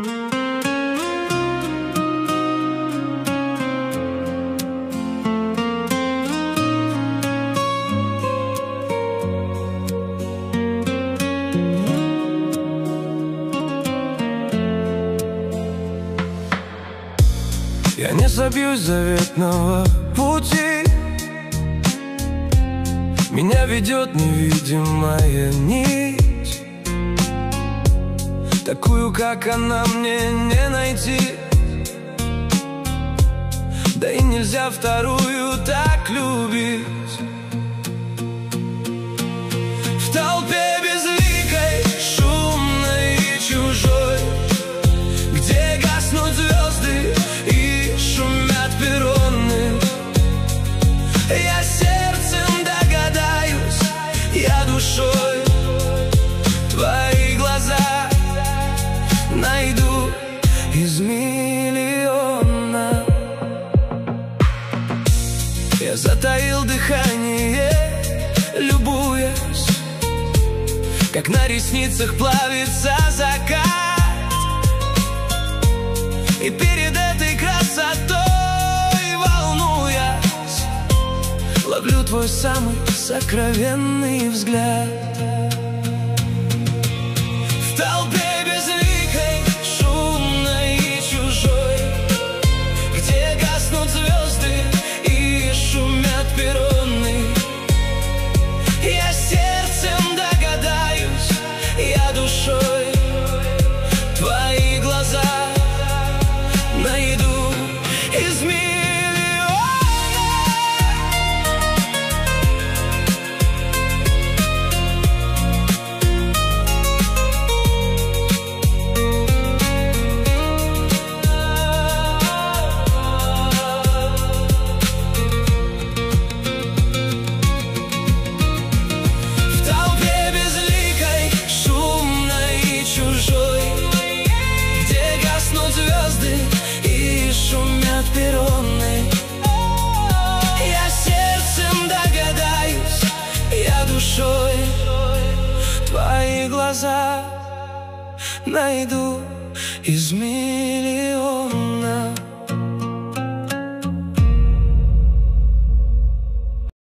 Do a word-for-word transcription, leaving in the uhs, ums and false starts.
Я не собьюсь с заветного пути, меня ведет невидимая нить, такую, как она, мне не найти. Да и нельзя вторую так любить. В толпе безликой, шумной и чужой, где гаснут звезды и шумят перроны, я сердцем догадаюсь, я душой твои глаза найду из миллиона. Я затаил дыхание, любуясь, как на ресницах плавится закат, и перед этой красотой, волнуясь, ловлю твой самый сокровенный взгляд. В толпе безликой, шумной и чужой, где гаснут звезды и шумят перроны, я сердцем догадаюсь, я душой твои глаза найду из миллиона. В толпе безликой, шумной и чужой, где гаснут звезды и шумят перроны, я сердцем догадаюсь, я душой твои глаза найду из миллиона.